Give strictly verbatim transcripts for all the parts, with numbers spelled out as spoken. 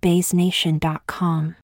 bass nation dot com.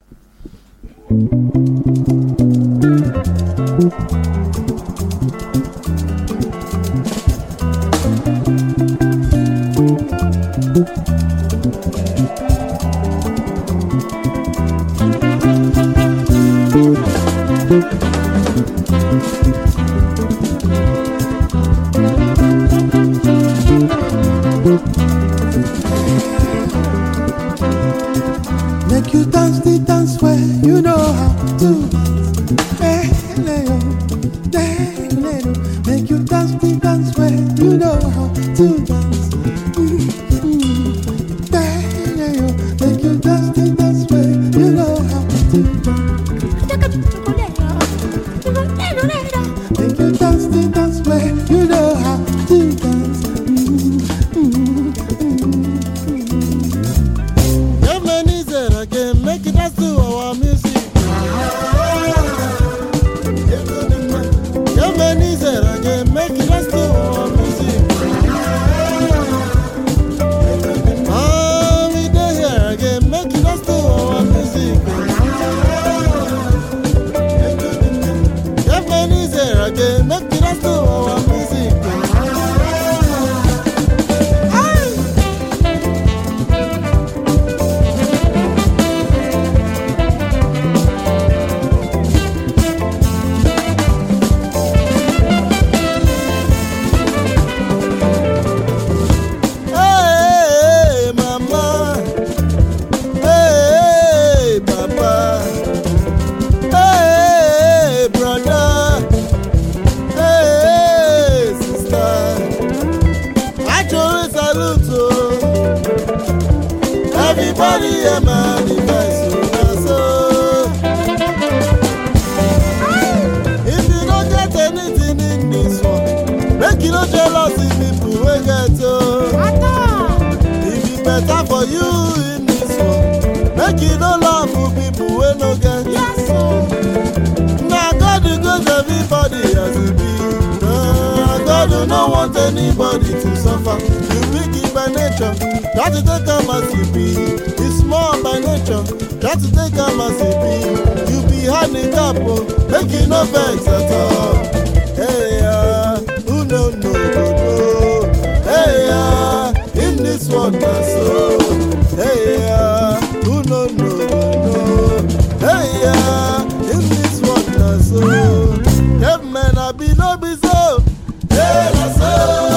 Make you dance the dance where you know how to dance. Hey, Leo, hey, Leo. Make you dance the dance where you know how to dance. Mm-hmm. Hey, Leo. Make you dance the dance where you know how to dance. Make you dance the dance where you know how to dance. Make it dance to our music. Your man is there again. Make it dance to our music. Ah, we there here again. Make it dance to our music. Your man is there again. Make it dance to our music. Everybody a man is so. If you don't get anything in this one, make you no jealous if people will get to. If it's better for you in this one, make you no love for people will no get. Now God goes everybody as it be. Uh, God do not want anybody to suffer. You wicked by nature. Try to take a massive be. It's small by nature. Try to take a massive be. You be handicapped, make you no vex at all. Hey, uh, who no no no no. Hey, uh, in this world na so. Hey, uh, who no no no no. Hey, uh, in this world na so. Hey, man, I be no be so. Hey, na so.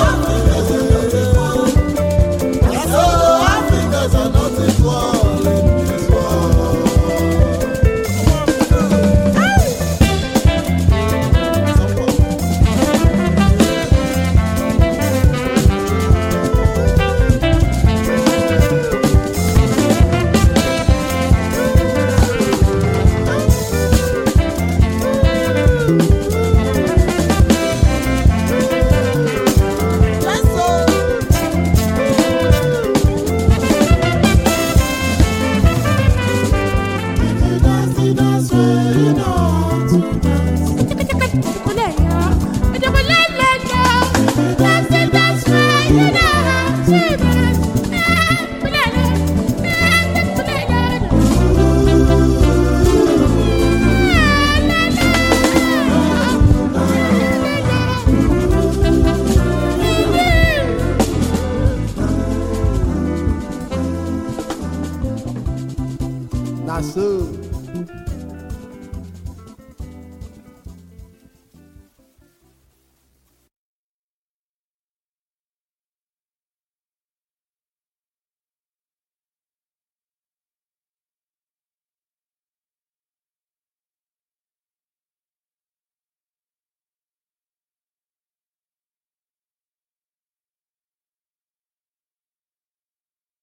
Na so.